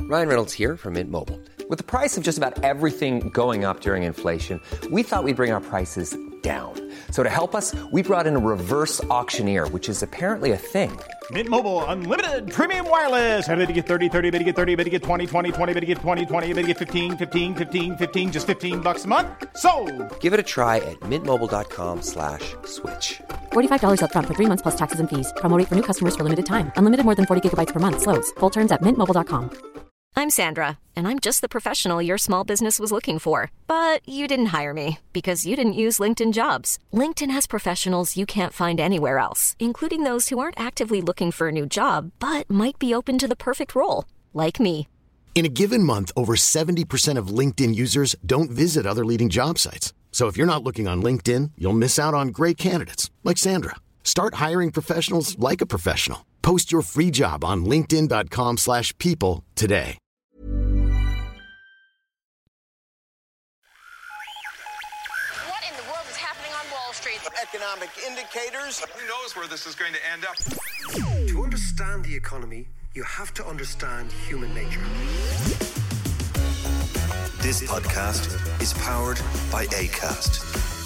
Ryan Reynolds here from Mint Mobile. With the price of just about everything going up during inflation, we thought we'd bring our prices down. So to help us, we brought in a reverse auctioneer, which is apparently a thing. Mint Mobile Unlimited Premium Wireless. How to get 30, 30, bit to get 30, bit to get 20, 20, 20, bit to get 20, 20, bit to get 15, 15, 15, 15, just $15 a month? Sold! Give it a try at mintmobile.com/switch. $45 up front for 3 months plus taxes and fees. Promo rate for new customers for limited time. Unlimited more than 40 gigabytes per month. Slows full terms at mintmobile.com. I'm Sandra, and I'm just the professional your small business was looking for. But you didn't hire me because you didn't use LinkedIn Jobs. LinkedIn has professionals you can't find anywhere else, including those who aren't actively looking for a new job, but might be open to the perfect role, like me. In a given month, over 70% of LinkedIn users don't visit other leading job sites. So if you're not looking on LinkedIn, you'll miss out on great candidates like Sandra. Start hiring professionals like a professional. Post your free job on linkedin.com/people today. What in the world is happening on Wall Street? Economic indicators. Who knows where this is going to end up? To understand the economy, you have to understand human nature. This podcast is powered by Acast.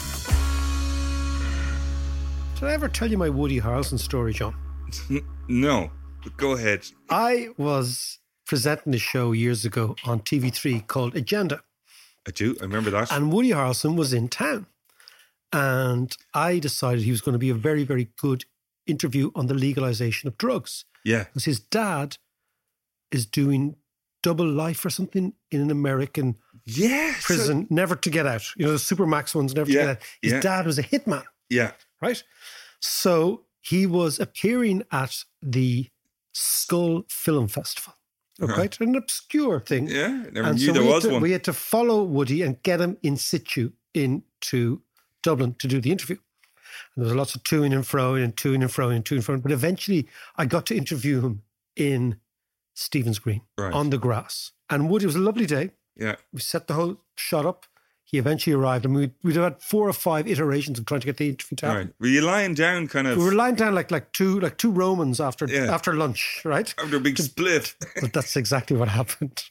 Did I ever tell you my Woody Harrelson story, John? No, but go ahead. I was presenting a show years ago on TV3 called Agenda. I remember that. And Woody Harrelson was in town. And I decided he was going to be a very, very good interview on the legalization of drugs. Yeah. Because his dad is doing double life or something in an American prison, never to get out. You know, the Supermax ones, never to get out. His dad was a hitman. Yeah. Right? So he was appearing at the Skull Film Festival. Okay, an obscure thing. Yeah, never knew there was one. We had to follow Woody and get him in situ into Dublin to do the interview. And there was lots of toing and froing and toing and froing and toing and froing. But eventually I got to interview him in Stephen's Green on the grass. And Woody, it was a lovely day. Yeah. We set the whole shot up. He eventually arrived, and we'd had 4 or 5 iterations of trying to get the interview to happen. Right. Were you lying down kind of? We were lying down like two Romans after lunch, right? After a big split. But that's exactly what happened.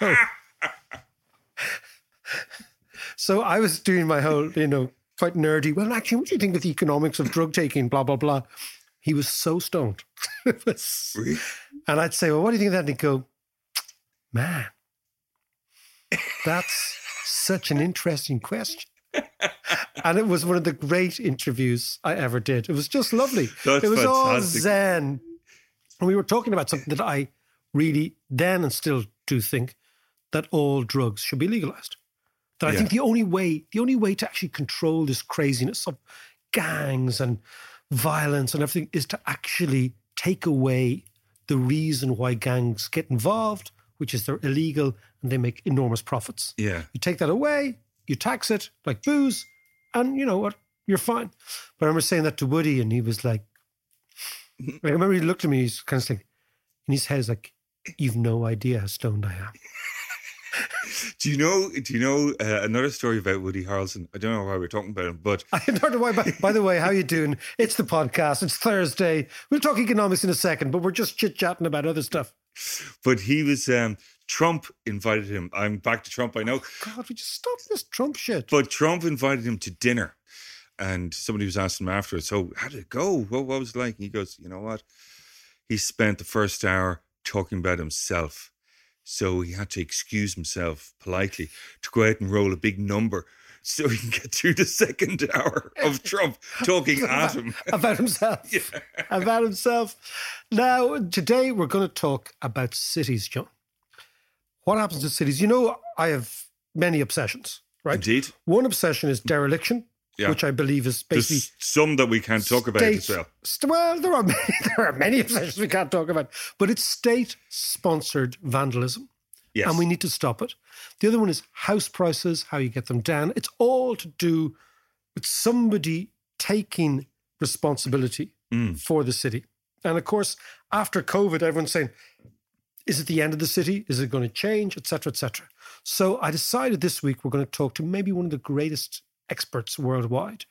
So I was doing my whole, quite nerdy, well, actually, what do you think of the economics of drug taking, blah, blah, blah. He was so stoned. Really? And I'd say, well, what do you think of that? And he'd go, man, that's such an interesting question. And it was one of the great interviews I ever did. It was just lovely. That's it was fantastic. all zen. And we were talking about something that I really then and still do think, that all drugs should be legalized. That I think the only way to actually control this craziness of gangs and violence and everything is to actually take away the reason why gangs get involved, which is they're illegal and they make enormous profits. Yeah. You take that away, you tax it like booze, and you know what? You're fine. But I remember saying that to Woody, and he was like, I remember he looked at me, he's kind of like, in his head, he's like, you've no idea how stoned I am. Do you know another story about Woody Harrelson? I don't know why we're talking about him, but I don't know why. By the way, how you doing? It's the podcast. It's Thursday. We'll talk economics in a second, but we're just chit-chatting about other stuff. But he was, Trump invited him. I'm back to Trump, I know. God, we just stop this Trump shit. But Trump invited him to dinner, and somebody was asking him afterwards, so how did it go? What was it like? And he goes, you know what? He spent the first hour talking about himself. So he had to excuse himself politely to go out and roll a big number so he can get through the second hour of Trump talking at him. About himself. Yeah. About himself. Now, today we're going to talk about cities, John. What happens to cities? You know, I have many obsessions, right? Indeed. One obsession is dereliction, which I believe is basically... There's some that we can't talk about as well. Well, there are many obsessions we can't talk about, but it's state-sponsored vandalism. Yes. And we need to stop it. The other one is house prices, how you get them down. It's all to do with somebody taking responsibility for the city. And of course, after COVID, everyone's saying, is it the end of the city? Is it going to change? Et cetera, et cetera. So I decided this week we're going to talk to maybe one of the greatest experts worldwide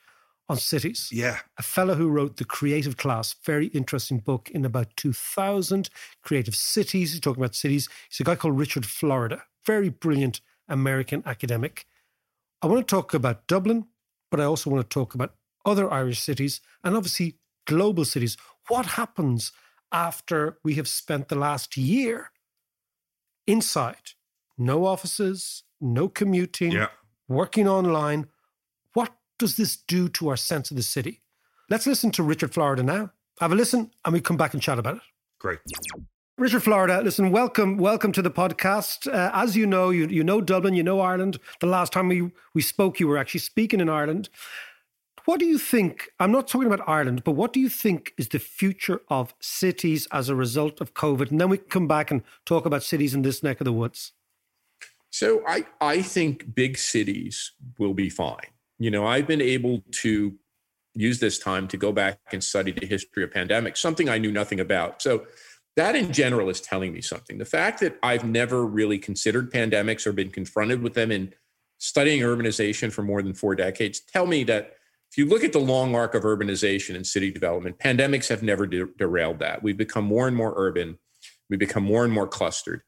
on cities. Yeah. A fellow who wrote The Creative Class, very interesting book in about 2000, Creative Cities. He's talking about cities. He's a guy called Richard Florida, very brilliant American academic. I want to talk about Dublin, but I also want to talk about other Irish cities and obviously global cities. What happens after we have spent the last year inside? No offices, no commuting, working online. What does this do to our sense of the city? Let's listen to Richard Florida now. Have a listen and we come back and chat about it. Great. Richard Florida, listen, welcome to the podcast. As you know, you know Dublin, you know Ireland. The last time we spoke, you were actually speaking in Ireland. What do you think, I'm not talking about Ireland, but what do you think is the future of cities as a result of COVID? And then we can come back and talk about cities in this neck of the woods. So I think big cities will be fine. You know, I've been able to use this time to go back and study the history of pandemics, something I knew nothing about. So that in general is telling me something. The fact that I've never really considered pandemics or been confronted with them in studying urbanization for more than 4 decades tell me that if you look at the long arc of urbanization and city development, pandemics have never derailed that. We've become more and more urban. We become more and more clustered.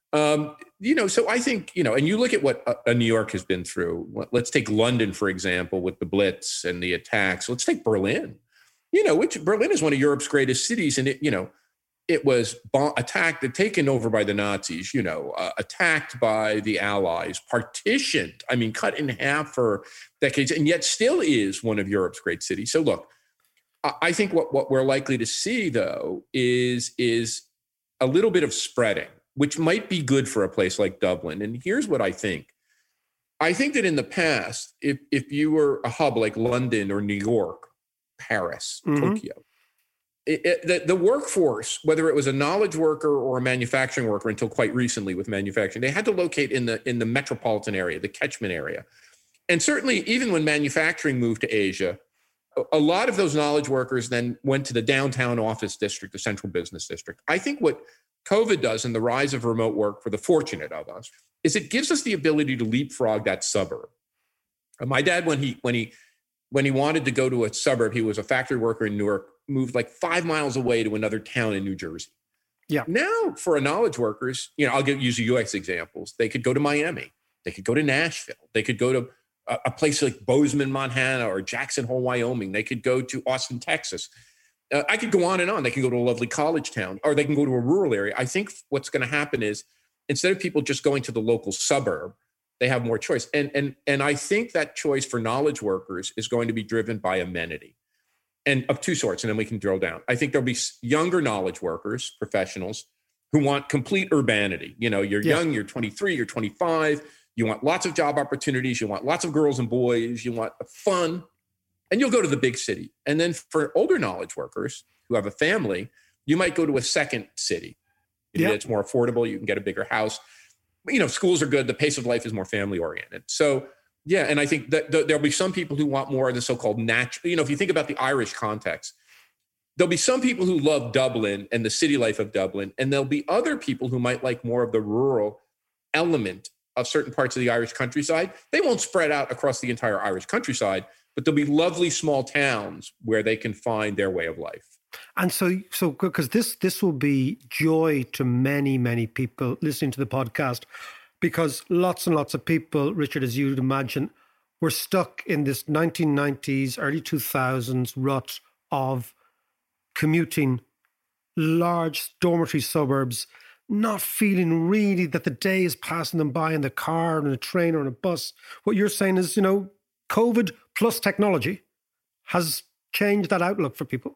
So I think, and you look at what New York has been through. Let's take London, for example, with the Blitz and the attacks. Let's take Berlin, which Berlin is one of Europe's greatest cities. And it was attacked, taken over by the Nazis, attacked by the Allies, partitioned, cut in half for decades, and yet still is one of Europe's great cities. So look, I think what we're likely to see, though, is a little bit of spreading, which might be good for a place like Dublin. And here's what I think. I think that in the past, if you were a hub like London or New York, Paris, Tokyo, the workforce, whether it was a knowledge worker or a manufacturing worker until quite recently with manufacturing, they had to locate in the metropolitan area, the catchment area. And certainly even when manufacturing moved to Asia, a lot of those knowledge workers then went to the downtown office district, the central business district. I think what COVID does and the rise of remote work for the fortunate of us is it gives us the ability to leapfrog that suburb. My dad, when he wanted to go to a suburb, he was a factory worker in Newark, moved like 5 miles away to another town in New Jersey. Yeah. Now for a knowledge workers, I'll use UX examples. They could go to Miami. They could go to Nashville. They could go to a place like Bozeman, Montana, or Jackson Hole, Wyoming. They could go to Austin, Texas. I could go on and on. They can go to a lovely college town, or they can go to a rural area. I think what's going to happen is instead of people just going to the local suburb, they have more choice. And I think that choice for knowledge workers is going to be driven by amenity, and of two sorts, and then we can drill down. I think there'll be younger knowledge workers, professionals, who want complete urbanity. You're young, you're 23, you're 25, you want lots of job opportunities, you want lots of girls and boys, you want fun, and you'll go to the big city. And then for older knowledge workers who have a family, you might go to a second city. It's more affordable, you can get a bigger house. Schools are good, the pace of life is more family oriented. So yeah, and I think that there'll be some people who want more of the so-called natural, if you think about the Irish context, there'll be some people who love Dublin and the city life of Dublin, and there'll be other people who might like more of the rural element of certain parts of the Irish countryside. They won't spread out across the entire Irish countryside, but there'll be lovely small towns where they can find their way of life. And so because this will be joy to many, many people listening to the podcast, because lots and lots of people, Richard, as you'd imagine, were stuck in this 1990s, early 2000s rut of commuting large dormitory suburbs, not feeling really that the day is passing them by in the car, on a train or on a bus. What you're saying is, COVID plus technology has changed that outlook for people.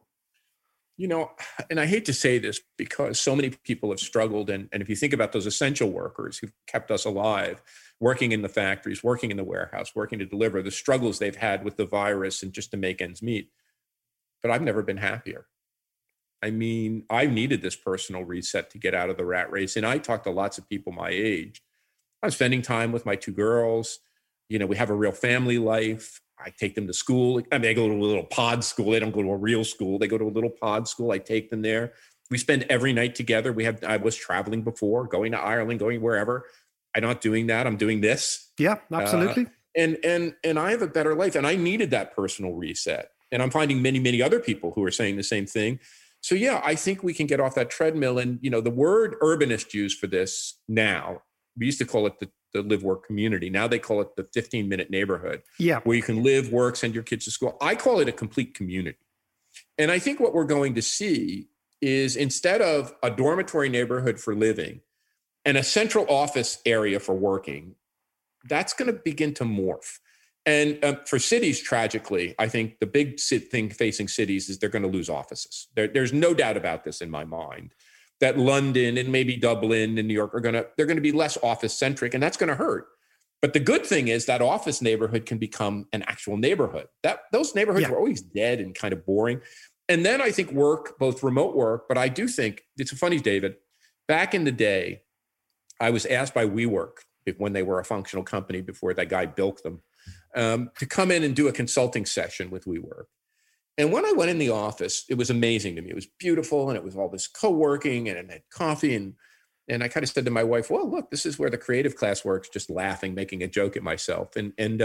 And I hate to say this because so many people have struggled. And if you think about those essential workers who've kept us alive, working in the factories, working in the warehouse, working to deliver, the struggles they've had with the virus and just to make ends meet. But I've never been happier. I needed this personal reset to get out of the rat race. And I talked to lots of people my age. I'm spending time with my 2 girls. We have a real family life. I take them to school. They go to a little pod school. They don't go to a real school. They go to a little pod school. I take them there. We spend every night together. I was traveling before, going to Ireland, going wherever. I'm not doing that. I'm doing this. Yeah, absolutely. And I have a better life. And I needed that personal reset. And I'm finding many, many other people who are saying the same thing. So yeah, I think we can get off that treadmill. And, you know, the word urbanist used for this now, we used to call it the live work community. Now they call it the 15-minute neighborhood, where you can live, work, send your kids to school. I call it a complete community. And I think what we're going to see is, instead of a dormitory neighborhood for living and a central office area for working, that's going to begin to morph. And for cities, tragically, I think the big thing facing cities is they're going to lose offices. There's no doubt about this in my mind, that London and maybe Dublin and New York they're going to be less office centric, and that's going to hurt. But the good thing is that office neighborhood can become an actual neighborhood. Those neighborhoods were always dead and kind of boring. And then I think work, both remote work, but I do think it's funny, David, back in the day, I was asked by WeWork, when they were a functional company before that guy bilked them, to come in and do a consulting session with WeWork. And when I went in the office, it was amazing to me. It was beautiful, and it was all this co-working, and it had coffee. And I kind of said to my wife, well, look, this is where the creative class works, just laughing, making a joke at myself. And in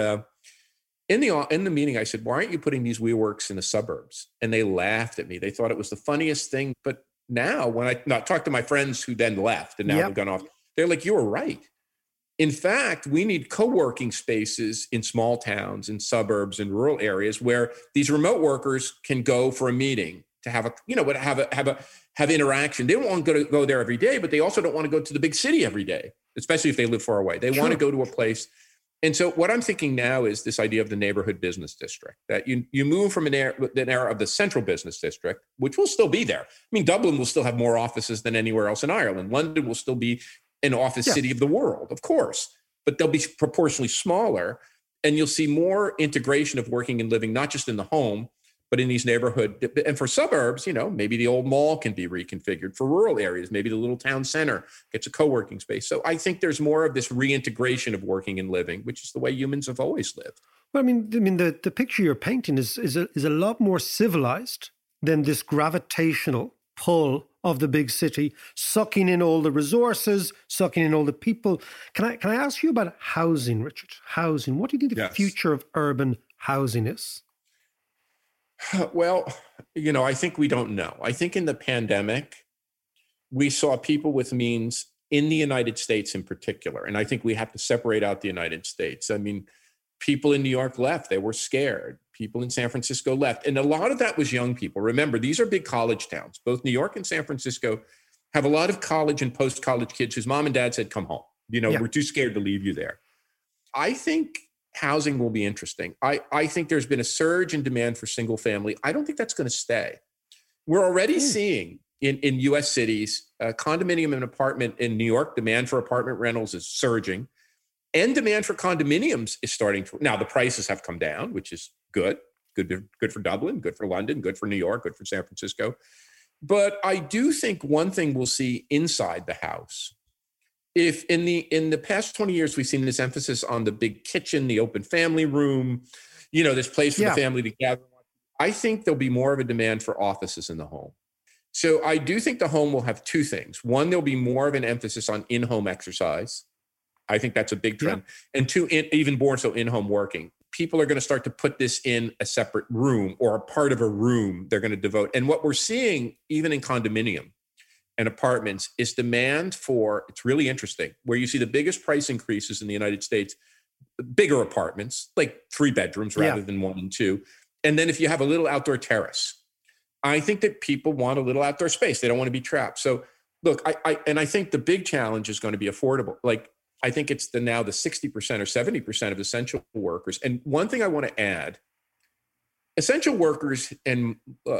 the meeting, I said, why aren't you putting these WeWorks in the suburbs? And they laughed at me. They thought it was the funniest thing. But now when I talked to my friends who then left and now have gone off, they're like, you were right. In fact, we need co-working spaces in small towns, in suburbs, in rural areas where these remote workers can go for a meeting to have interaction. They don't want to go there every day, but they also don't want to go to the big city every day, especially if they live far away. They want to go to a place. And so what I'm thinking now is this idea of the neighborhood business district, that you move from an era of the central business district, which will still be there. I mean, Dublin will still have more offices than anywhere else in Ireland. London will still be an office city of the world, of course, but they'll be proportionally smaller. And you'll see more integration of working and living, not just in the home, but in these neighborhood. And for suburbs, you know, maybe the old mall can be reconfigured. For rural areas, maybe the little town center gets a co-working space. So I think there's more of this reintegration of working and living, which is the way humans have always lived. Well, I mean, the picture you're painting is a lot more civilized than this gravitational pull of the big city, sucking in all the resources, sucking in all the people. Can I ask you about housing, Richard? Housing. What do you think the future of urban housing is? Well, you know, I think we don't know. I think in the pandemic, we saw people with means in the United States in particular. And I think we have to separate out the United States. I mean, people in New York left. They were scared. People in San Francisco left. And a lot of that was young people. Remember, these are big college towns. Both New York and San Francisco have a lot of college and post-college kids whose mom and dad said, come home. You know, we're too scared to leave you there. I think housing will be interesting. I think there's been a surge in demand for single family. I don't think that's going to stay. We're already seeing in US cities, condominium and apartment in New York, demand for apartment rentals is surging. And demand for condominiums is starting to. Now, the prices have come down, which is good for Dublin, good for London, good for New York, good for San Francisco. But I do think one thing we'll see inside the house, if in the past 20 years, we've seen this emphasis on the big kitchen, the open family room, you know, this place for the family to gather. I think there'll be more of a demand for offices in the home. So I do think the home will have two things. One, there'll be more of an emphasis on in-home exercise. I think that's a big trend. And two, even more so in-home working. People are going to start to put this in a separate room or a part of a room they're going to devote. And what we're seeing, even in condominium and apartments, is demand for, it's really interesting, where you see the biggest price increases in the United States, bigger apartments, like 3 bedrooms rather than 1 and 2. And then if you have a little outdoor terrace, I think that people want a little outdoor space. They don't want to be trapped. So look, I think the big challenge is going to be affordable. Like, I think it's now the 60% or 70% of essential workers. And one thing I want to add, essential workers and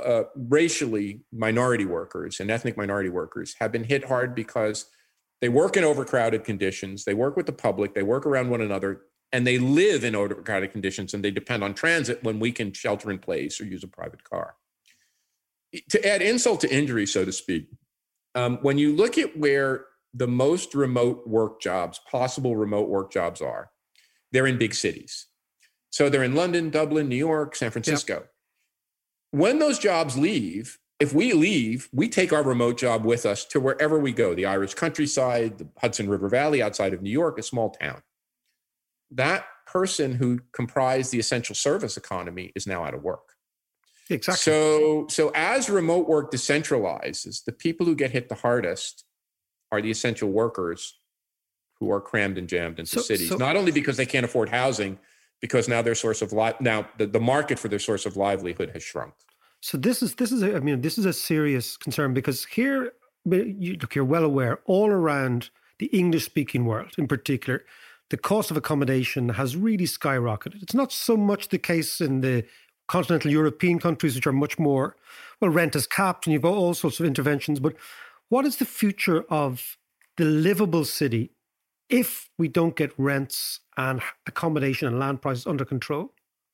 racially minority workers and ethnic minority workers have been hit hard because they work in overcrowded conditions. They work with the public. They work around one another, and they live in overcrowded conditions, and they depend on transit when we can shelter in place or use a private car. To add insult to injury, so to speak, when you look at where the most remote work jobs, possible remote work jobs are, they're in big cities. So they're in London, Dublin, New York, San Francisco. Yep. When those jobs leave, if we leave, we take our remote job with us to wherever we go, the Irish countryside, the Hudson River Valley outside of New York, a small town. That person who comprised the essential service economy is now out of work. Exactly. So as remote work decentralizes, the people who get hit the hardest are the essential workers who are crammed and jammed into cities, not only because they can't afford housing, because now their source of the market for their source of livelihood has shrunk. So this is a serious concern, because here, you're well aware, all around the English-speaking world in particular, the cost of accommodation has really skyrocketed. It's not so much the case in the continental European countries, which are much more, well, rent is capped and you've got all sorts of interventions. But what is the future of the livable city if we don't get rents and accommodation and land prices under control?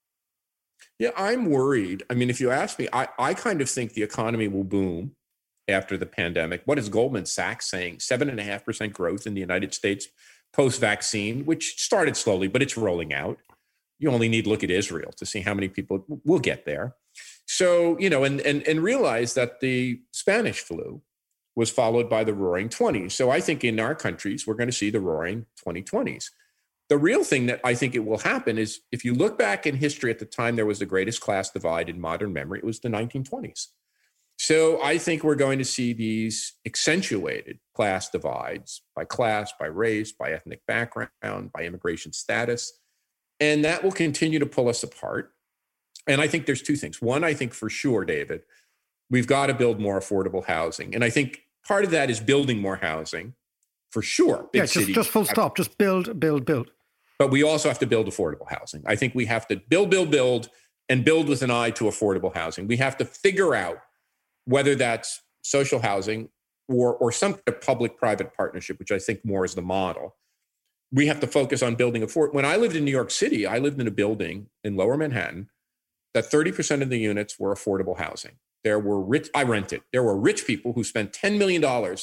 Yeah, I'm worried. I mean, if you ask me, I kind of think the economy will boom after the pandemic. What is Goldman Sachs saying? 7.5% growth in the United States post-vaccine, which started slowly, but it's rolling out. You only need to look at Israel to see how many people will get there. So, and realize that the Spanish flu was followed by the Roaring 20s. So I think in our countries, we're going to see the Roaring 2020s. The real thing that I think it will happen is, if you look back in history at the time there was the greatest class divide in modern memory, it was the 1920s. So I think we're going to see these accentuated class divides by class, by race, by ethnic background, by immigration status. And that will continue to pull us apart. And I think there's two things. One, I think for sure, David, we've got to build more affordable housing. And I think part of that is building more housing, for sure. Big cities. Just full stop. Just build. But we also have to build affordable housing. I think we have to build, and build with an eye to affordable housing. We have to figure out whether that's social housing or some kind of public-private partnership, which I think more is the model. We have to focus on building when I lived in New York City, I lived in a building in Lower Manhattan that 30% of the units were affordable housing. There were I rented. There were rich people who spent $10 million.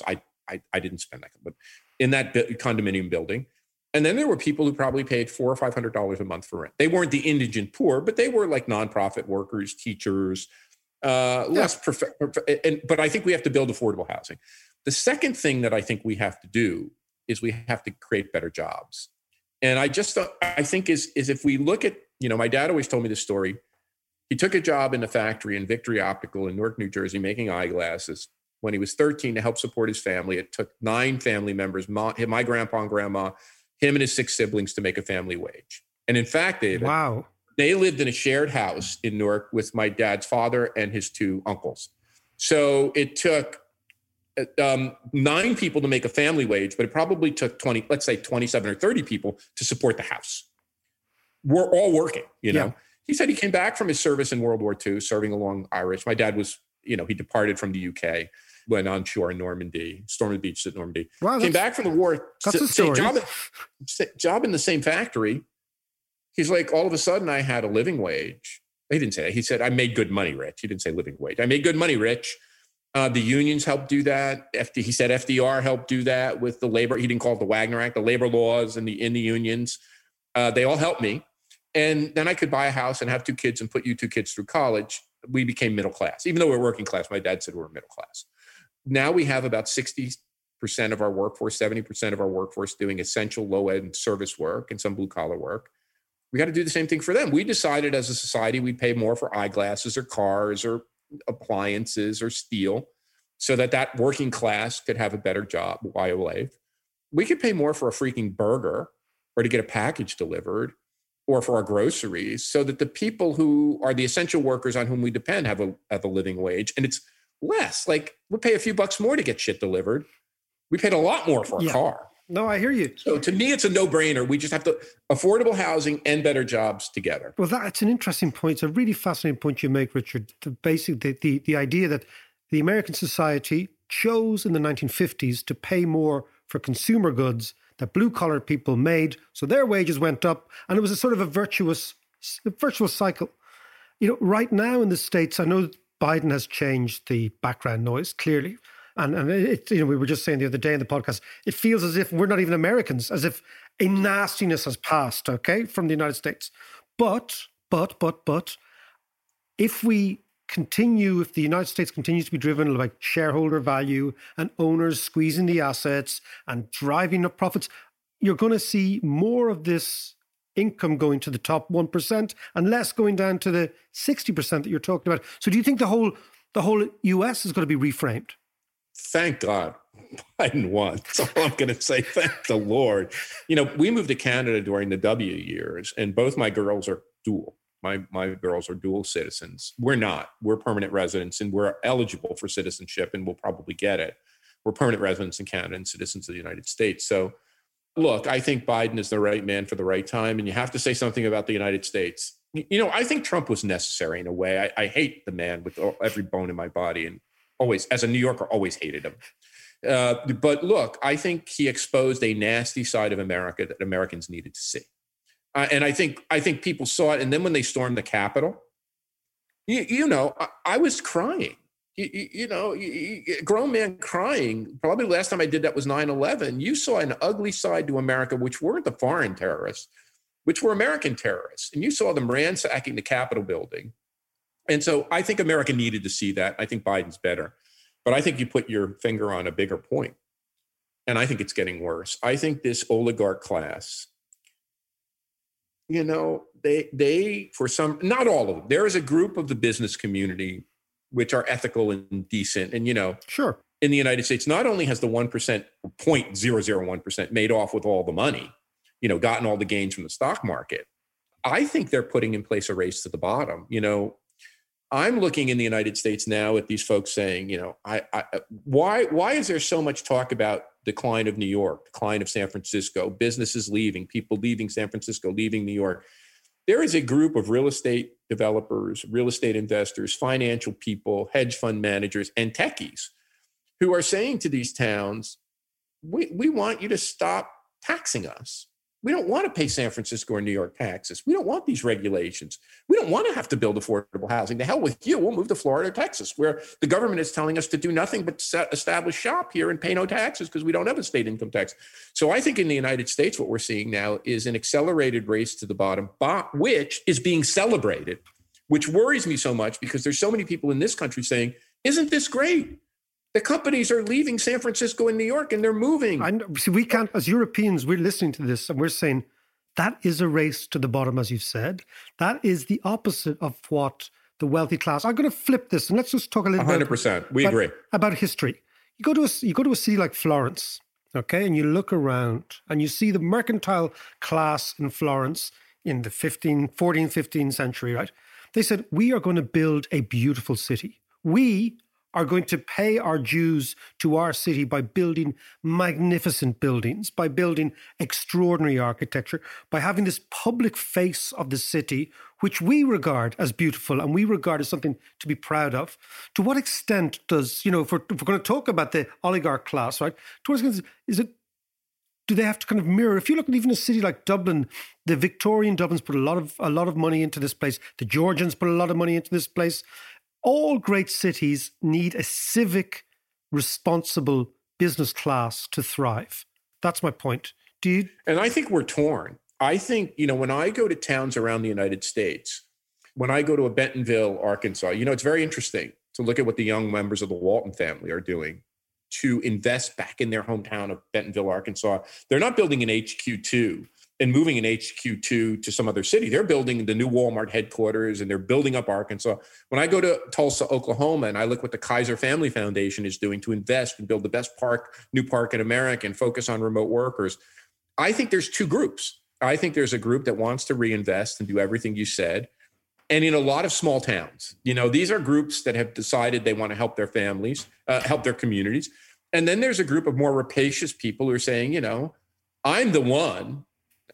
I didn't spend that, but in that condominium building. And then there were people who probably paid $400 or $500 a month for rent. They weren't the indigent poor, but they were like nonprofit workers, teachers, but I think we have to build affordable housing. The second thing that I think we have to do is we have to create better jobs. And I think is if we look at, my dad always told me this story. He took a job in a factory in Victory Optical in Newark, New Jersey, making eyeglasses. When he was 13, to help support his family, it took 9 family members, my grandpa and grandma, him and his 6 siblings, to make a family wage. And in fact, David, wow, they lived in a shared house in Newark with my dad's father and his 2 uncles. So it took 9 people to make a family wage, but it probably took 27 or 30 people to support the house. We're all working, know. He said he came back from his service in World War II, serving along Irish. My dad was, he departed from the UK, went on shore in Normandy, stormed the beaches at Normandy. Wow, came back from the war, that's a story. Job in the same factory. He's like, all of a sudden I had a living wage. He didn't say that. He said, I made good money, Rich. He didn't say living wage. I made good money, Rich. The unions helped do that. He said FDR helped do that with the labor. He didn't call it the Wagner Act, the labor laws in the unions. They all helped me. And then I could buy a house and have 2 kids and put you 2 kids through college. We became middle class. Even though we're working class, my dad said we're middle class. Now we have about 60% of our workforce, 70% of our workforce doing essential low-end service work and some blue-collar work. We got to do the same thing for them. We decided as a society we'd pay more for eyeglasses or cars or appliances or steel so that working class could have a better job while life. We could pay more for a freaking burger or to get a package delivered or for our groceries so that the people who are the essential workers on whom we depend have a living wage. And it's less. Like, we pay a few bucks more to get shit delivered. We paid a lot more for a car. No, I hear you. So to me, it's a no-brainer. We just have to affordable housing and better jobs together. Well, that's an interesting point. It's a really fascinating point you make, Richard. The idea that the American society chose in the 1950s to pay more for consumer goods that blue-collar people made, so their wages went up, and it was a sort of a virtuous cycle. Right now in the States, I know Biden has changed the background noise, clearly. And it, we were just saying the other day in the podcast, it feels as if we're not even Americans, as if a nastiness has passed, from the United States. But, if the United States continues to be driven by shareholder value and owners squeezing the assets and driving up profits, you're going to see more of this income going to the top 1% and less going down to the 60% that you're talking about. So do you think the whole US is going to be reframed? Thank God Biden won. That's all I'm going to say. Thank the Lord. We moved to Canada during the W years, and both my girls are dual. My girls are dual citizens. We're not. We're permanent residents, and we're eligible for citizenship, and we'll probably get it. We're permanent residents in Canada and citizens of the United States. So, look, I think Biden is the right man for the right time, and you have to say something about the United States. I think Trump was necessary in a way. I hate the man with every bone in my body, and always, as a New Yorker, always hated him. But look, I think he exposed a nasty side of America that Americans needed to see. And I think people saw it. And then when they stormed the Capitol, I was crying. A grown man crying. Probably the last time I did that was 9/11. You saw an ugly side to America, which weren't the foreign terrorists, which were American terrorists. And you saw them ransacking the Capitol building. And so I think America needed to see that. I think Biden's better. But I think you put your finger on a bigger point. And I think it's getting worse. I think this oligarch class, they for some, not all of them, there is a group of the business community which are ethical and decent. And, sure, in the United States, not only has the 1%, 0.001% made off with all the money, gotten all the gains from the stock market, I think they're putting in place a race to the bottom. I'm looking in the United States now at these folks saying, why is there so much talk about decline of New York, decline of San Francisco, businesses leaving, people leaving San Francisco, leaving New York? There is a group of real estate developers, real estate investors, financial people, hedge fund managers, and techies who are saying to these towns, we want you to stop taxing us. We don't want to pay San Francisco or New York taxes. We don't want these regulations. We don't want to have to build affordable housing. The hell with you. We'll move to Florida or Texas, where the government is telling us to do nothing but establish shop here and pay no taxes because we don't have a state income tax. So I think in the United States, what we're seeing now is an accelerated race to the bottom, which is being celebrated, which worries me so much because there's so many people in this country saying, isn't this great? The companies are leaving San Francisco and New York and they're moving. I know. See, we can't, as Europeans, we're listening to this and we're saying that is a race to the bottom, as you've said. That is the opposite of what the wealthy class. I'm going to flip this and let's just talk a little 100%. We agree. About history. You go to a city like Florence, okay, and you look around and you see the mercantile class in Florence in the 15th century, right? They said, we are going to build a beautiful city. We are going to pay our dues to our city by building magnificent buildings, by building extraordinary architecture, by having this public face of the city, which we regard as beautiful and we regard as something to be proud of. To what extent does, if we're going to talk about the oligarch class, right? To what extent do they have to kind of mirror? If you look at even a city like Dublin, the Victorian Dublin's put a lot of money into this place. The Georgians put a lot of money into this place. All great cities need a civic, responsible business class to thrive. That's my point. And I think we're torn. I think, when I go to towns around the United States, when I go to a Bentonville, Arkansas, it's very interesting to look at what the young members of the Walton family are doing to invest back in their hometown of Bentonville, Arkansas. They're not building an HQ2 and moving an HQ2 to some other city. They're building the new Walmart headquarters and they're building up Arkansas. When I go to Tulsa, Oklahoma, and I look what the Kaiser Family Foundation is doing to invest and build the best new park in America and focus on remote workers, I think there's two groups. I think there's a group that wants to reinvest and do everything you said. And in a lot of small towns, these are groups that have decided they want to help their families, help their communities. And then there's a group of more rapacious people who are saying, I'm the one.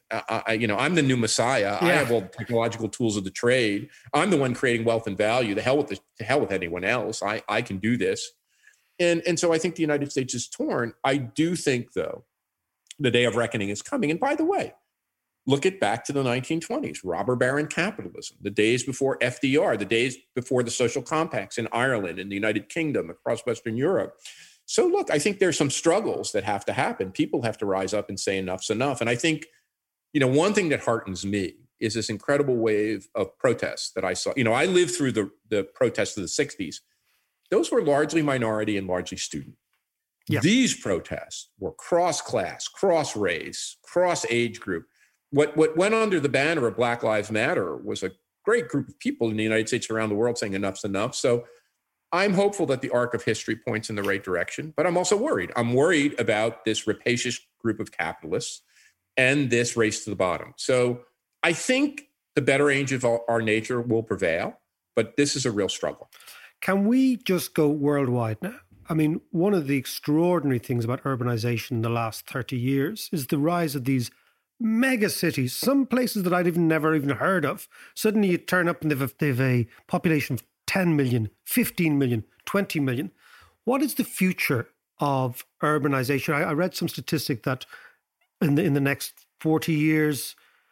I'm the new Messiah. Yeah. I have all the technological tools of the trade. I'm the one creating wealth and value. To hell with anyone else. I can do this. And so I think the United States is torn. I do think, though, the day of reckoning is coming. And by the way, look back to the 1920s, robber baron capitalism, the days before FDR, the days before the social compacts in Ireland, in the United Kingdom, across Western Europe. So look, I think there's some struggles that have to happen. People have to rise up and say enough's enough. And I think one thing that heartens me is this incredible wave of protests that I saw. I lived through the protests of the 60s. Those were largely minority and largely student. Yeah. These protests were cross-class, cross-race, cross-age group. what went under the banner of Black Lives Matter was a great group of people in the United States around the world saying enough's enough. So I'm hopeful that the arc of history points in the right direction, but I'm also worried. I'm worried about this rapacious group of capitalists and this race to the bottom. So I think the better angel of our nature will prevail, but this is a real struggle. Can we just go worldwide now? I mean, one of the extraordinary things about urbanization in the last 30 years is the rise of these mega cities, some places that I'd never even heard of. Suddenly you turn up and they've a population of 10 million, 15 million, 20 million. What is the future of urbanization? I read some statistic that in the next 40 years,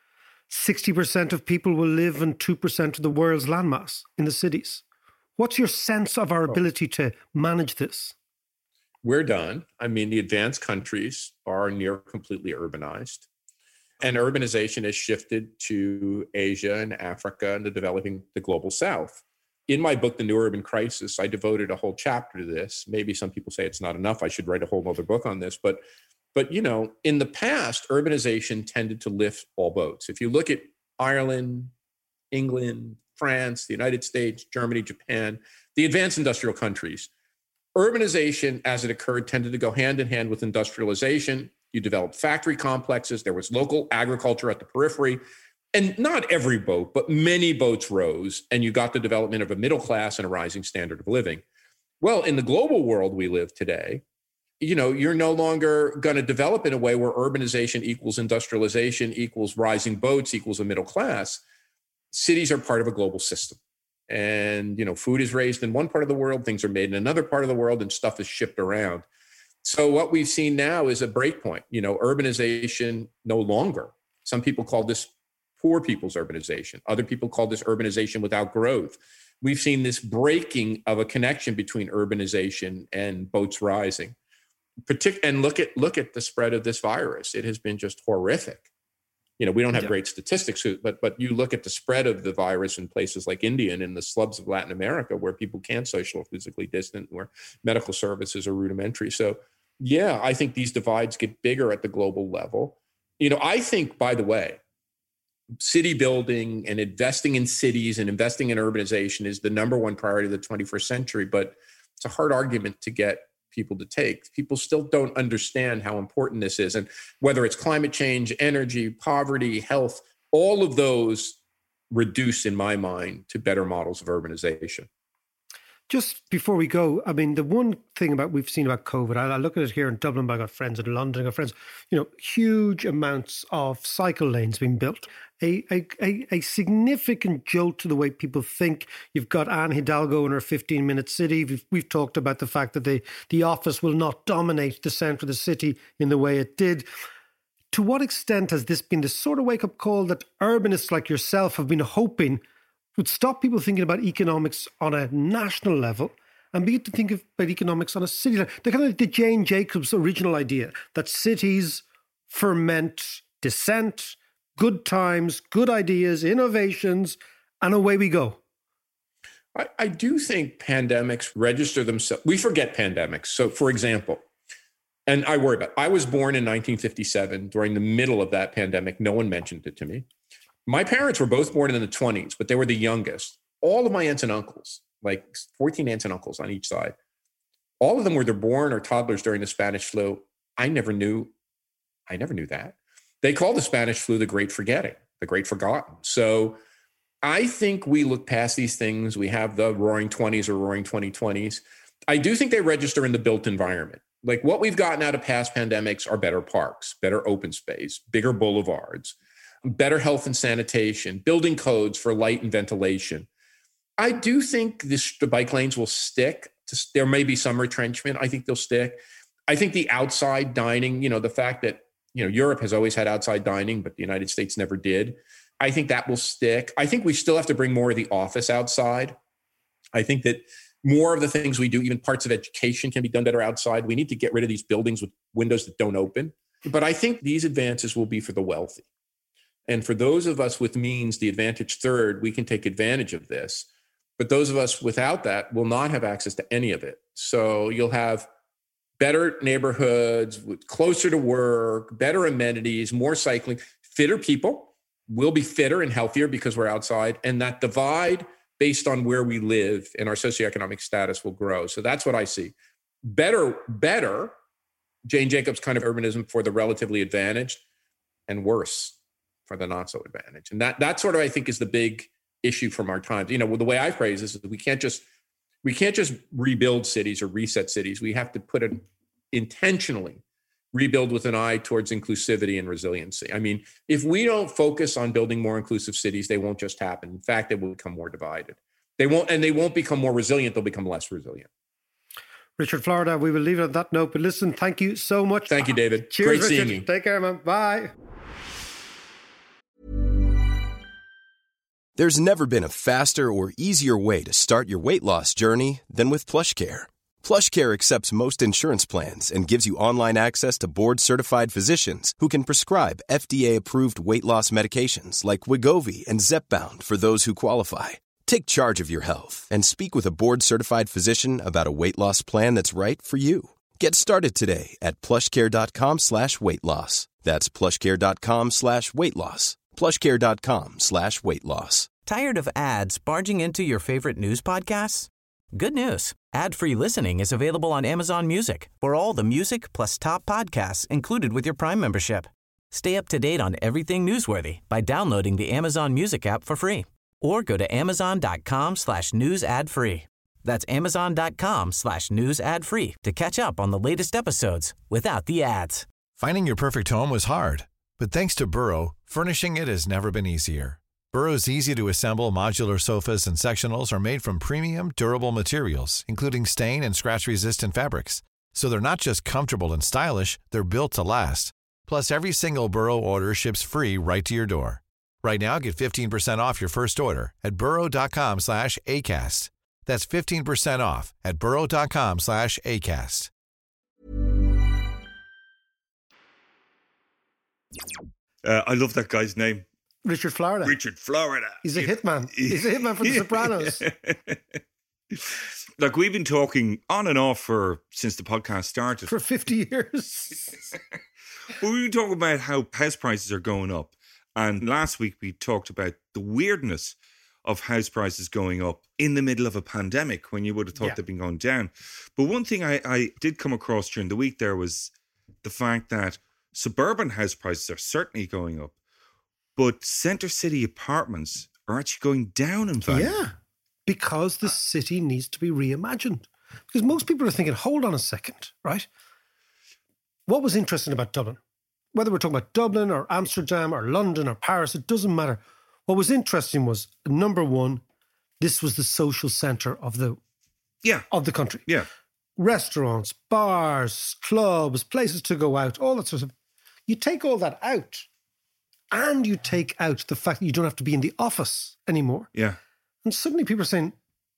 60% of people will live in 2% of the world's landmass in the cities. What's your sense of our ability to manage this? We're done. I mean, the advanced countries are near completely urbanized. And urbanization has shifted to Asia and Africa and the global South. In my book, The New Urban Crisis, I devoted a whole chapter to this. Maybe some people say it's not enough. I should write a whole other book on this. But you know, in the past, urbanization tended to lift all boats. If you look at Ireland, England, France, the United States, Germany, Japan, the advanced industrial countries, urbanization as it occurred tended to go hand in hand with industrialization. You developed factory complexes. There was local agriculture at the periphery. And not every boat, but many boats rose, and you got the development of a middle class and a rising standard of living. Well, in the global world we live today, you know, you're no longer going to develop in a way where urbanization equals industrialization equals rising boats equals a middle class. Cities are part of a global system. And, you know, food is raised in one part of the world, things are made in another part of the world, and stuff is shipped around. So what we've seen now is a breakpoint. You know, urbanization no longer. Some people call this poor people's urbanization. Other people call this urbanization without growth. We've seen this breaking of a connection between urbanization and boats rising. And look at the spread of this virus. It has been just horrific. You know, we don't have great statistics, but you look at the spread of the virus in places like India and in the slums of Latin America, where people can't social or physically distant, where medical services are rudimentary. So, yeah, I think these divides get bigger at the global level. You know, I think, by the way, city building and investing in cities and investing in urbanization is the number one priority of the 21st century, but it's a hard argument to get people to take. People still don't understand how important this is. And whether it's climate change, energy, poverty, health, all of those reduce, in my mind, to better models of urbanization. Just before we go, I mean, the one thing we've seen about COVID, I look at it here in Dublin, but I've got friends in London, I've got friends, you know, huge amounts of cycle lanes being built. A significant jolt to the way people think. You've got Anne Hidalgo in her 15-minute city. We've talked about the fact that the office will not dominate the centre of the city in the way it did. To what extent has this been the sort of wake-up call that urbanists like yourself have been hoping would stop people thinking about economics on a national level and begin to think about economics on a city level? They're kind of like the Jane Jacobs original idea that cities ferment dissent, good times, good ideas, innovations, and away we go. I do think pandemics register themselves. We forget pandemics. So, for example, and I worry about it. I was born in 1957 during the middle of that pandemic. No one mentioned it to me. My parents were both born in the 1920s, but they were the youngest. All of my aunts and uncles, like 14 aunts and uncles on each side, all of them were either born or toddlers during the Spanish flu. I never knew that. They call the Spanish flu the Great Forgetting, the Great Forgotten. So I think we look past these things. We have the Roaring 20s or Roaring 2020s. I do think they register in the built environment. Like what we've gotten out of past pandemics are better parks, better open space, bigger boulevards, better health and sanitation, building codes for light and ventilation. I do think the bike lanes will stick. There may be some retrenchment. I think they'll stick. I think the outside dining, you know, the fact that, you know, Europe has always had outside dining, but the United States never did. I think that will stick. I think we still have to bring more of the office outside. I think that more of the things we do, even parts of education, can be done better outside. We need to get rid of these buildings with windows that don't open. But I think these advances will be for the wealthy. And for those of us with means, the advantaged third, we can take advantage of this. But those of us without that will not have access to any of it. So you'll have better neighborhoods, closer to work, better amenities, more cycling, fitter people will be fitter and healthier because we're outside, and that divide based on where we live and our socioeconomic status will grow. So that's what I see. Better, Jane Jacobs kind of urbanism for the relatively advantaged, and worse for the not so advantaged. And that sort of, I think, is the big issue from our times. You know, the way I phrase this is we can't just rebuild cities or reset cities. We have to put it intentionally rebuild with an eye towards inclusivity and resiliency. I mean, if we don't focus on building more inclusive cities, they won't just happen. In fact, they will become more divided. They won't become more resilient. They'll become less resilient. Richard Florida, we will leave it on that note. But listen, thank you so much. Thank you, David. Cheers, Great Richard. seeing you. Take care, man. Bye. There's never been a faster or easier way to start your weight loss journey than with PlushCare. PlushCare accepts most insurance plans and gives you online access to board-certified physicians who can prescribe FDA-approved weight loss medications like Wegovy and Zepbound for those who qualify. Take charge of your health and speak with a board-certified physician about a weight loss plan that's right for you. Get started today at plushcare.com/weight loss. That's plushcare.com/weight loss. plushcare.com/weight loss. Tired of ads barging into your favorite news podcasts? Good news. Ad-free listening is available on Amazon Music for all the music plus top podcasts included with your Prime membership. Stay up to date on everything newsworthy by downloading the Amazon Music app for free or go to amazon.com/news ad free. That's amazon.com/news ad free to catch up on the latest episodes without the ads. Finding your perfect home was hard, but thanks to Burrow, furnishing it has never been easier. Burrow's easy-to-assemble modular sofas and sectionals are made from premium, durable materials, including stain and scratch-resistant fabrics. So they're not just comfortable and stylish, they're built to last. Plus, every single Burrow order ships free right to your door. Right now, get 15% off your first order at burrow.com/ACAST. That's 15% off at burrow.com/ACAST. I love that guy's name. Richard Florida. Richard Florida. He's a hitman. He's a hitman for The Sopranos. Like, we've been talking on and off since the podcast started. For 50 years. Well, we were talking about how house prices are going up. And last week we talked about the weirdness of house prices going up in the middle of a pandemic when you would have thought they'd been going down. But one thing I did come across during the week there was the fact that suburban house prices are certainly going up, but centre city apartments are actually going down in value. Yeah, because the city needs to be reimagined. Because most people are thinking, hold on a second, right? What was interesting about Dublin? Whether we're talking about Dublin or Amsterdam or London or Paris, it doesn't matter. What was interesting was, number one, this was the social centre of the country. Yeah. Restaurants, bars, clubs, places to go out, all that sort of. You take all that out, and you take out the fact that you don't have to be in the office anymore. Yeah. And suddenly people are saying, a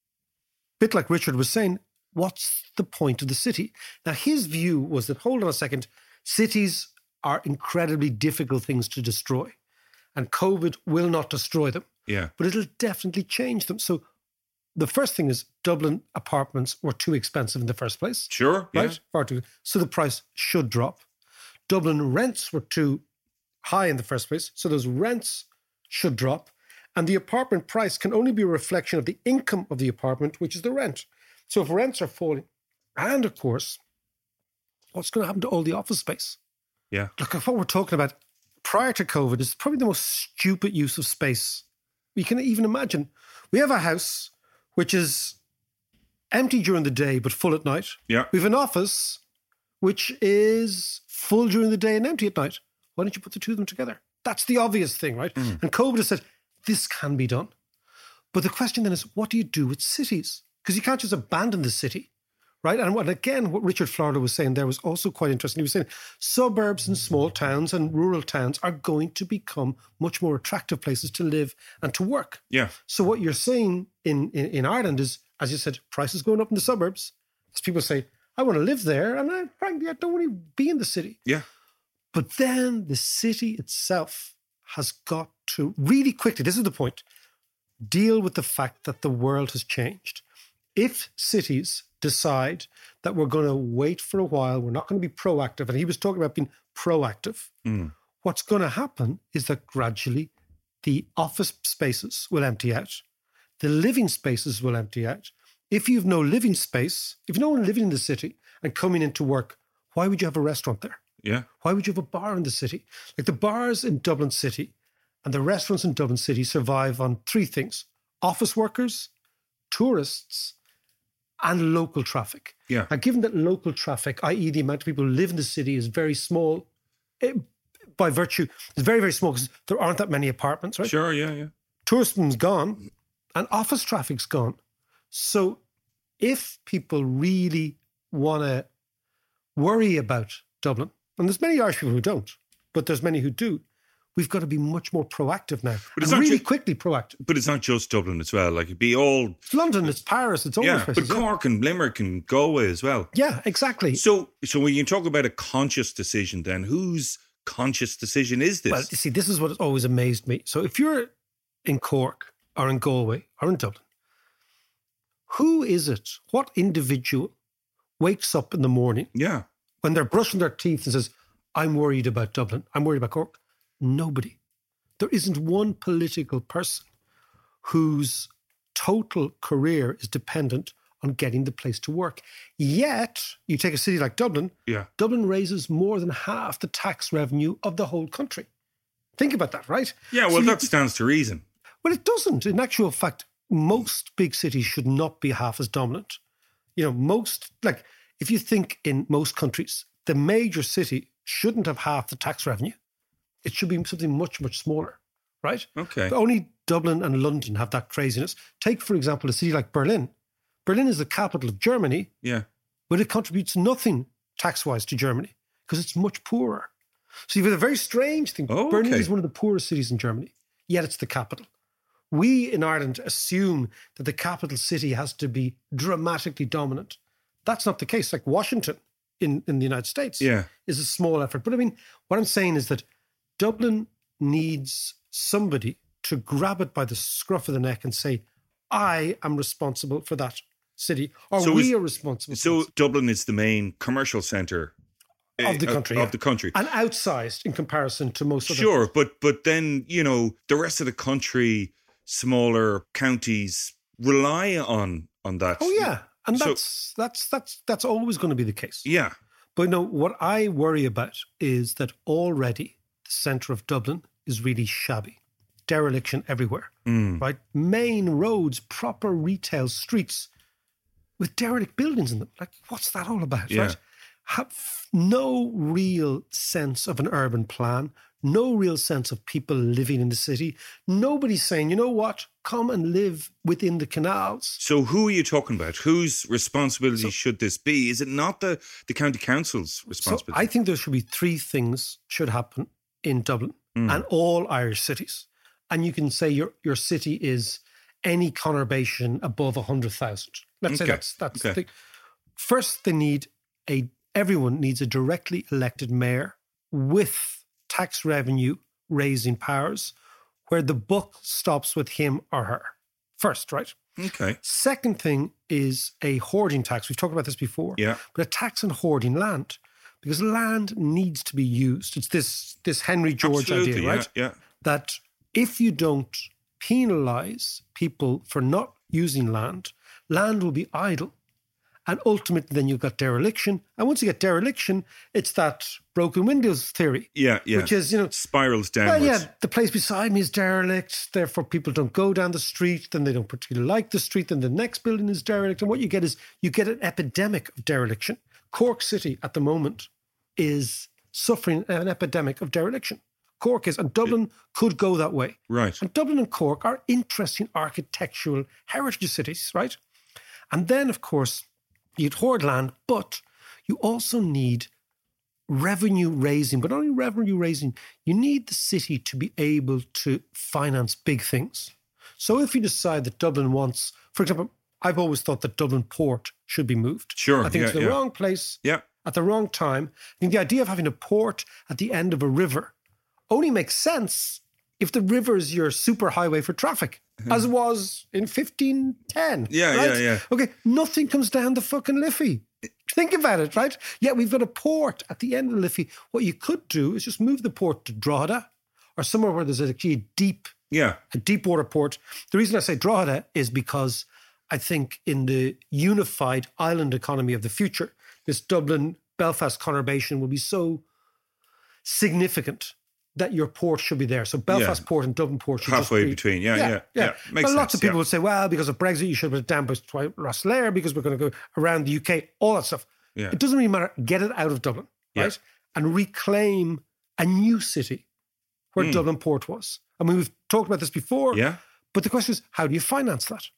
bit like Richard was saying, what's the point of the city? Now, his view was that, hold on a second, cities are incredibly difficult things to destroy, and COVID will not destroy them. Yeah. But it'll definitely change them. So the first thing is Dublin apartments were too expensive in the first place. Sure. Right? Yeah. Far too. So the price should drop. Dublin rents were too high in the first place. So those rents should drop. And the apartment price can only be a reflection of the income of the apartment, which is the rent. So if rents are falling, and of course, what's going to happen to all the office space? Yeah. Look, what we're talking about prior to COVID is probably the most stupid use of space you can even imagine. We have a house which is empty during the day but full at night. Yeah. We have an office which is full during the day and empty at night. Why don't you put the two of them together? That's the obvious thing, right? Mm. And COVID has said, this can be done. But the question then is, what do you do with cities? Because you can't just abandon the city, right? And what Richard Florida was saying there was also quite interesting. He was saying suburbs and small towns and rural towns are going to become much more attractive places to live and to work. Yeah. So what you're saying in Ireland is, as you said, prices going up in the suburbs. As people say, I want to live there, and frankly, I don't want to be in the city. Yeah. But then the city itself has got to really quickly, this is the point, deal with the fact that the world has changed. If cities decide that we're going to wait for a while, we're not going to be proactive, and he was talking about being proactive, what's going to happen is that gradually the office spaces will empty out. The living spaces will empty out. If you've no living space, if no one living in the city and coming into work, why would you have a restaurant there? Yeah. Why would you have a bar in the city? Like the bars in Dublin City and the restaurants in Dublin City survive on three things: office workers, tourists, and local traffic. Yeah. And given that local traffic, i.e. the amount of people who live in the city, is very small, by virtue, it's very, very small because there aren't that many apartments, right? Sure, yeah. Tourism's gone and office traffic's gone. So if people really want to worry about Dublin, and there's many Irish people who don't, but there's many who do, we've got to be much more proactive now. But it's and not really quickly proactive. But it's not just Dublin as well. Like, it'd be all... It's London, it's Paris, it's all yeah, those places. but Cork and Limerick and Galway as well. Yeah, exactly. So when you talk about a conscious decision, then whose conscious decision is this? Well, you see, this is what has always amazed me. So if you're in Cork or in Galway or in Dublin, who is it, what individual wakes up in the morning when they're brushing their teeth and says, I'm worried about Dublin, I'm worried about Cork? Nobody. There isn't one political person whose total career is dependent on getting the place to work. Yet, you take a city like Dublin, Dublin raises more than half the tax revenue of the whole country. Think about that, right? Yeah, well, that stands to reason. Well, it doesn't. In actual fact, most big cities should not be half as dominant. You know, if you think in most countries, the major city shouldn't have half the tax revenue. It should be something much, much smaller, right? Okay. But only Dublin and London have that craziness. Take, for example, a city like Berlin. Berlin is the capital of Germany, but it contributes nothing tax-wise to Germany because it's much poorer. So you have a very strange thing. Berlin is one of the poorest cities in Germany, yet it's the capital. We in Ireland assume that the capital city has to be dramatically dominant. That's not the case. Like Washington in the United States is a small effort. But I mean, what I'm saying is that Dublin needs somebody to grab it by the scruff of the neck and say, I am responsible for that city, or we are responsible. So Dublin is the main commercial centre of the country. Of the country. And outsized in comparison to most other. Sure, but then, you know, the rest of the country, smaller counties rely on that. Oh yeah. And that's always going to be the case. Yeah. But no, what I worry about is that already the centre of Dublin is really shabby. Dereliction everywhere, right? Main roads, proper retail streets with derelict buildings in them. Like, what's that all about, right? Have no real sense of an urban plan, no real sense of people living in the city. Nobody's saying, you know what, come and live within the canals. So who are you talking about? Whose responsibility should this be? Is it not the county council's responsibility? So I think there should be three things should happen in Dublin and all Irish cities. And you can say your city is any conurbation above 100,000. Let's say that's the thing. First, everyone needs a directly elected mayor with tax revenue raising powers where the buck stops with him or her. First, right? Okay. Second thing is a hoarding tax. We've talked about this before. Yeah. But a tax on hoarding land, because land needs to be used. It's this Henry George idea, right? Yeah. That if you don't penalise people for not using land will be idle. And ultimately, then you've got dereliction. And once you get dereliction, it's that broken windows theory. Yeah. Which is, spirals downwards. Well, the place beside me is derelict. Therefore, people don't go down the street. Then they don't particularly like the street. Then the next building is derelict. And what you get is an epidemic of dereliction. Cork City at the moment is suffering an epidemic of dereliction. Cork is, and Dublin could go that way. Right. And Dublin and Cork are interesting architectural heritage cities, right? And then, of course, you'd hoard land, but you also need revenue raising. But not only revenue raising, you need the city to be able to finance big things. So if you decide that Dublin wants, for example, I've always thought that Dublin Port should be moved. Sure. I think it's the wrong place at the wrong time. I think the idea of having a port at the end of a river only makes sense if the river is your superhighway for traffic, as it was in 1510. Yeah. Okay, nothing comes down the fucking Liffey. Think about it, right? Yeah, we've got a port at the end of the Liffey. What you could do is just move the port to Drogheda or somewhere where there's actually a deep water port. The reason I say Drogheda is because I think in the unified island economy of the future, this Dublin-Belfast conurbation will be so significant that your port should be there. So Belfast Port and Dublin Port should halfway just be... between. Yeah. Makes sense. Lots of people would say, well, because of Brexit, you should have down by Rosslare because we're going to go around the UK, all that stuff. Yeah. It doesn't really matter. Get it out of Dublin, right? And reclaim a new city where Dublin Port was. I mean, we've talked about this before. Yeah. But the question is, how do you finance that?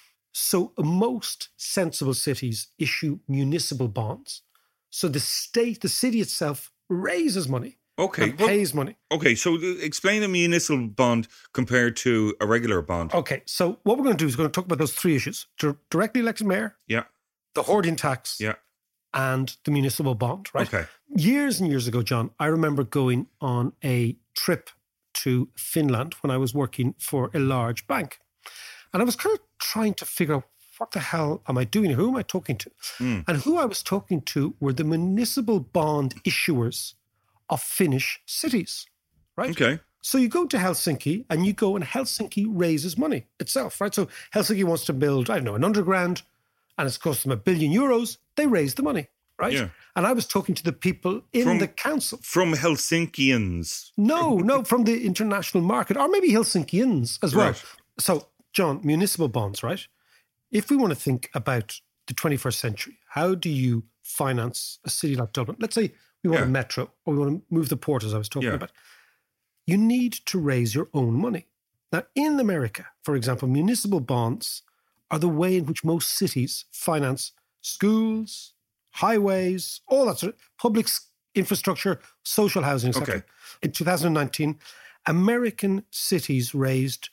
So most sensible cities issue municipal bonds. So the state, the city itself raises money. Okay. Pays money. Okay, so explain a municipal bond compared to a regular bond. Okay, so what we're going to do is we're going to talk about those three issues. Directly elected mayor. Yeah. The hoarding tax. Yeah. And the municipal bond, right? Okay. Years and years ago, John, I remember going on a trip to Finland when I was working for a large bank. And I was kind of trying to figure out what the hell am I doing? Who am I talking to? And who I was talking to were the municipal bond issuers of Finnish cities, right? Okay. So you go to Helsinki and Helsinki raises money itself, right? So Helsinki wants to build, I don't know, an underground and it's cost them €1 billion. They raise the money, right? Yeah. And I was talking to the people in the council. From Helsinkians? No, from the international market, or maybe Helsinkians as well. Right. So, John, municipal bonds, right? If we want to think about the 21st century, how do you finance a city like Dublin? Let's say we want a metro or we want to move the port, as I was talking about. You need to raise your own money. Now, in America, for example, municipal bonds are the way in which most cities finance schools, highways, all that sort of public infrastructure, social housing, etc. Okay. In 2019, American cities raised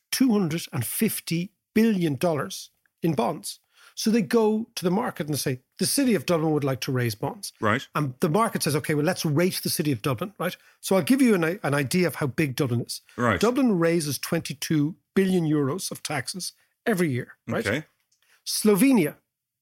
$250 billion in bonds. So they go to the market and they say, the city of Dublin would like to raise bonds. Right. And the market says, okay, well, let's rate the city of Dublin, right? So I'll give you an idea of how big Dublin is. Right. Dublin raises 22 billion euros of taxes every year, right? Okay. Slovenia,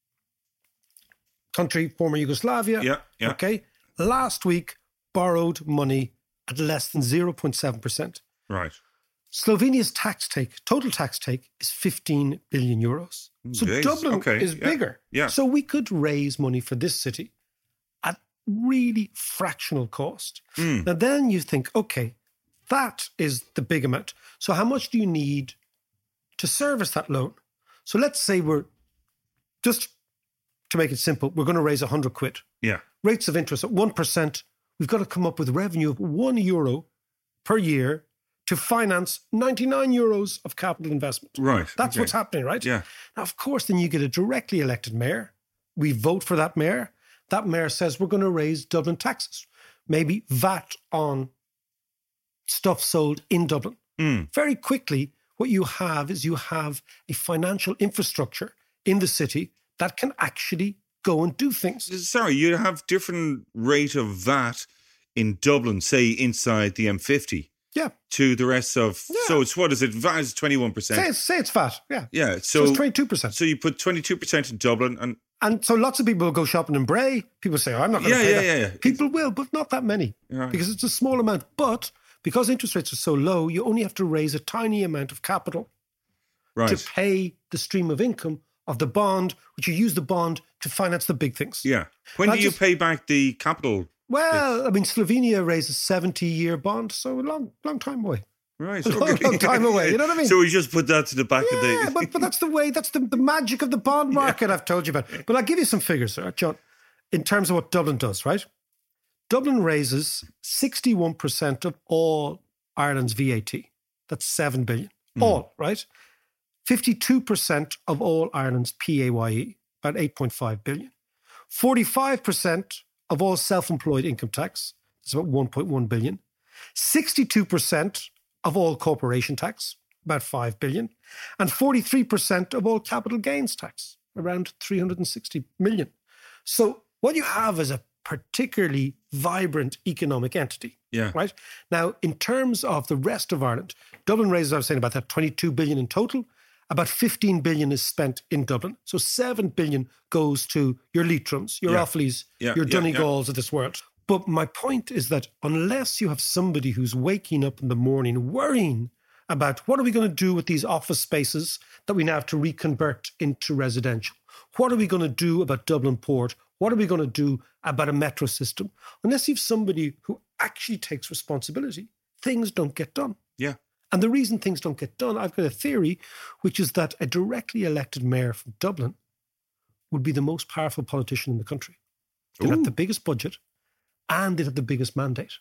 country, former Yugoslavia. Yeah. Okay. Last week, borrowed money at less than 0.7%. Right. Slovenia's total tax take is 15 billion euros. So Jeez. Dublin is bigger. Yeah. So we could raise money for this city at really fractional cost. Now then you think, okay, that is the big amount. So how much do you need to service that loan? So let's say we're, just to make it simple, we're going to raise 100 quid. Yeah. Rates of interest at 1%. We've got to come up with revenue of €1 per year to finance 99 euros of capital investment. Right. That's what's happening, right? Yeah. Now, of course, then you get a directly elected mayor. We vote for that mayor. That mayor says we're going to raise Dublin taxes. Maybe VAT on stuff sold in Dublin. Very quickly, what you have is a financial infrastructure in the city that can actually go and do things. Sorry, you have different rate of VAT in Dublin, say inside the M50. Yeah. To the rest of... Yeah. So it's, what is it? VAT is 21%. Say it's VAT, yeah. Yeah. So it's 22%. So you put 22% in Dublin and so lots of people will go shopping in Bray. People say, I'm not going to pay that. Yeah. People will, but not that many. Right. Because it's a small amount. But because interest rates are so low, you only have to raise a tiny amount of capital to pay the stream of income of the bond, which you use the bond to finance the big things. Yeah. When do you pay back the capital? Well, I mean, Slovenia raised a 70-year bond, so a long time away. Right. A long time away, you know what I mean? So we just put that to the back of the... Yeah, but that's the way, that's the magic of the bond market I've told you about. But I'll give you some figures, John, in terms of what Dublin does, right? Dublin raises 61% of all Ireland's VAT. That's 7 billion. All, right? 52% of all Ireland's PAYE, about 8.5 billion. 45% of all self-employed income tax, that's about 1.1 billion. 62% of all corporation tax, about 5 billion. And 43% of all capital gains tax, around 360 million. So what you have is a particularly vibrant economic entity. Yeah. Right? Now, in terms of the rest of Ireland, Dublin raises, I was saying about that, 22 billion in total. about 15 billion is spent in Dublin. So 7 billion goes to your Leitrim's, your Offaly's, your Donegals of this world. But my point is that unless you have somebody who's waking up in the morning worrying about what are we going to do with these office spaces that we now have to reconvert into residential? What are we going to do about Dublin Port? What are we going to do about a metro system? Unless you have somebody who actually takes responsibility, things don't get done. Yeah. And the reason things don't get done, I've got a theory, which is that a directly elected mayor from Dublin would be the most powerful politician in the country. They'd have the biggest budget and they'd have the biggest mandate.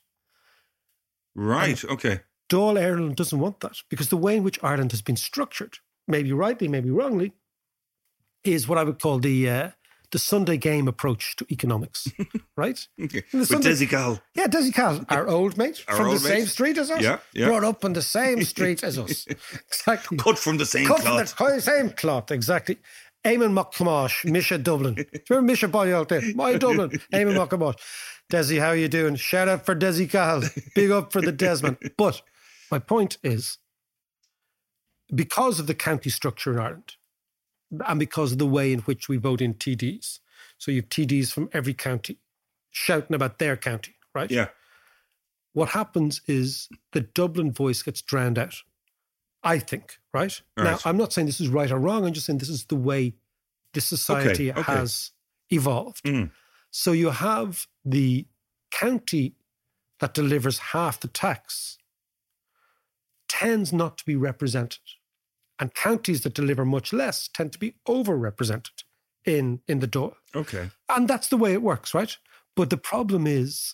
Right, okay. Dáil Ireland doesn't want that because the way in which Ireland has been structured, maybe rightly, maybe wrongly, is what I would call the Sunday game approach to economics, right? Okay. With Desi Cahill. Yeah, Desi Cahill, our old mate, from the same street as us. Yeah. Brought up on the same street as us. Exactly. Cut from the same Cut cloth. from the same cloth, exactly. Eamon McCamash, Misha Dublin. Do you remember Misha Boy out there? My Dublin, Eamon McCamash. Desi, how you doing? Shout out for Desi Cahill. Big up for the Desmond. But my point is, because of the county structure in Ireland, and because of the way in which we vote in TDs, so you have TDs from every county shouting about their county, right? Yeah. What happens is the Dublin voice gets drowned out, I think, right? Now, I'm not saying this is right or wrong. I'm just saying this is the way this society has evolved. Mm. So you have the county that delivers half the tax tends not to be represented. And counties that deliver much less tend to be overrepresented in the Dáil. Okay. And that's the way it works, right? But the problem is,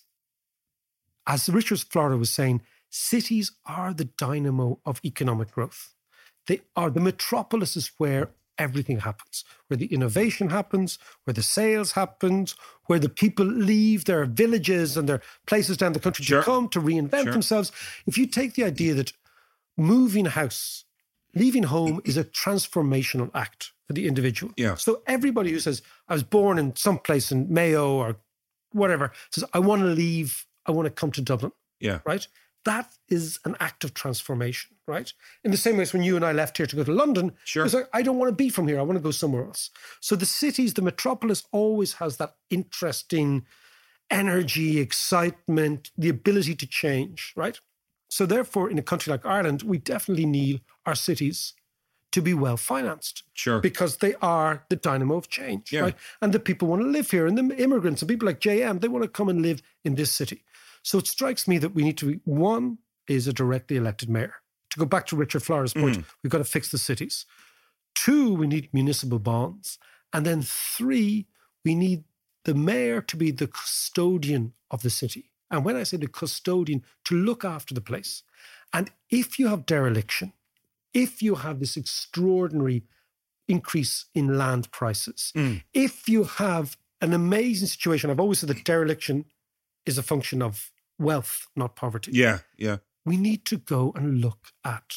as Richard Florida was saying, cities are the dynamo of economic growth. They are the metropolises where everything happens, where the innovation happens, where the sales happens, where the people leave their villages and their places down the country to come to reinvent themselves. If you take the idea that moving house, leaving home is a transformational act for the individual. Yeah. So everybody who says, I was born in some place in Mayo or whatever, says, I want to leave, I want to come to Dublin. Yeah. Right? That is an act of transformation, right? In the same way as when you and I left here to go to London, it's like, I don't want to be from here, I want to go somewhere else. So the cities, the metropolis always has that interesting energy, excitement, the ability to change, right? So therefore, in a country like Ireland, we definitely need our cities to be well financed. Sure. Because they are the dynamo of change, right? And the people want to live here. And the immigrants and people like JM, they want to come and live in this city. So it strikes me that we need to be, one is a directly elected mayor. To go back to Richard Florida's point, we've got to fix the cities. Two, we need municipal bonds. And then three, we need the mayor to be the custodian of the city. And when I say the custodian, to look after the place. And if you have dereliction, if you have this extraordinary increase in land prices, if you have an amazing situation, I've always said that dereliction is a function of wealth, not poverty. Yeah, yeah. We need to go and look at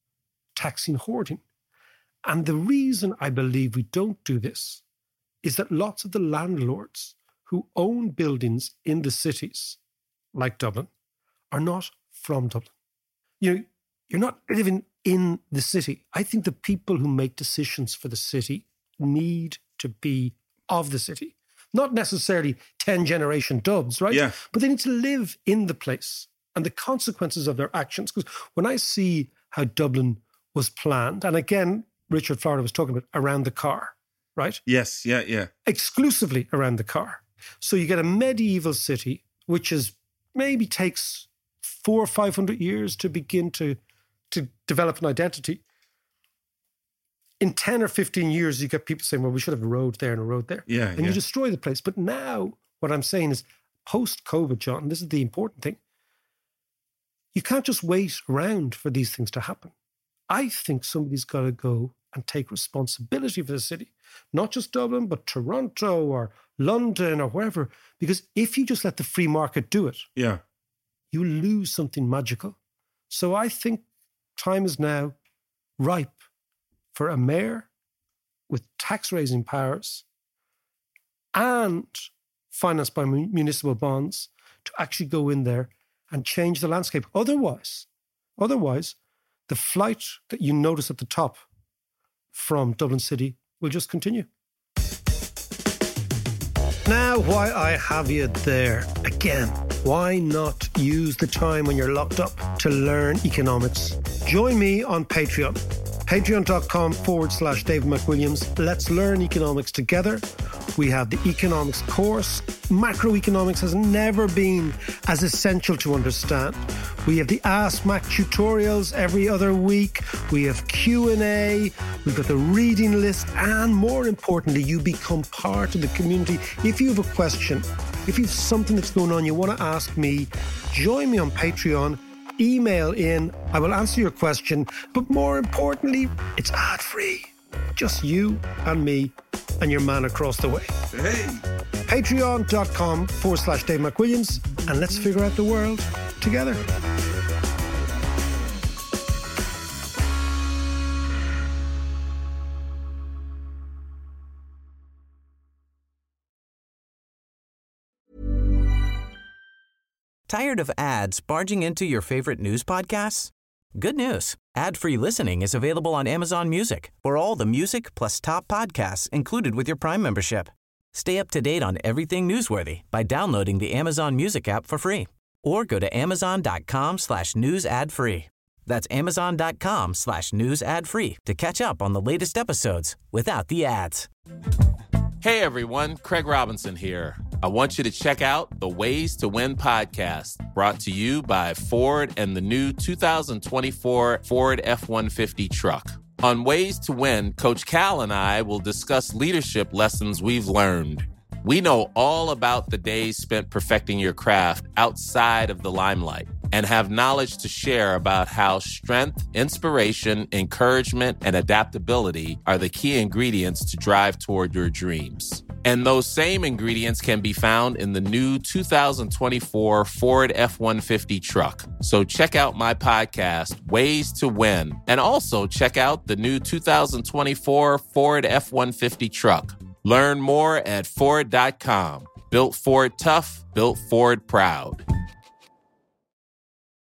taxing hoarding. And the reason I believe we don't do this is that lots of the landlords who own buildings in the cities, like Dublin, are not from Dublin. You're not living in the city. I think the people who make decisions for the city need to be of the city. Not necessarily 10-generation Dubs, right? Yeah. But they need to live in the place and the consequences of their actions. Because when I see how Dublin was planned, and again, Richard Florida was talking about around the car, right? Yes, yeah. Exclusively around the car. So you get a medieval city, which is maybe takes 400 or 500 years to begin to develop an identity. In 10 or 15 years, you get people saying, well, we should have a road there and a road there. Yeah, and you destroy the place. But now what I'm saying is post-COVID, John, and this is the important thing, you can't just wait around for these things to happen. I think somebody's got to go and take responsibility for the city. Not just Dublin, but Toronto or London or wherever. Because if you just let the free market do it, you lose something magical. So I think time is now ripe for a mayor with tax-raising powers and financed by municipal bonds to actually go in there and change the landscape. Otherwise, the flight that you notice at the top from Dublin City will just continue. Now, why I have you there again, why not use the time when you're locked up to learn economics? Join me on Patreon. Patreon.com/David McWilliams. Let's learn economics together. We have the economics course. Macroeconomics has never been as essential to understand. We have the Ask Mac tutorials every other week. We have Q&A. We've got the reading list. And more importantly, you become part of the community. If you have a question, if you have something that's going on you want to ask me, join me on Patreon. Email in. I will answer your question. But more importantly, it's ad-free. Just you and me and your man across the way. Hey! Patreon.com/Dave McWilliams, and let's figure out the world together. Tired of ads barging into your favorite news podcasts? Good news. Ad-free listening is available on Amazon Music for all the music plus top podcasts included with your Prime membership. Stay up to date on everything newsworthy by downloading the Amazon Music app for free or go to amazon.com/news ad free. That's amazon.com/news ad free to catch up on the latest episodes without the ads. Hey everyone, Craig Robinson here. I want you to check out the Ways to Win podcast, brought to you by Ford and the new 2024 Ford F-150 truck. On Ways to Win, Coach Cal and I will discuss leadership lessons we've learned. We know all about the days spent perfecting your craft outside of the limelight and have knowledge to share about how strength, inspiration, encouragement, and adaptability are the key ingredients to drive toward your dreams. And those same ingredients can be found in the new 2024 Ford F-150 truck. So check out my podcast, Ways to Win, and also check out the new 2024 Ford F-150 truck. Learn more at Ford.com. Built Ford tough, built Ford proud.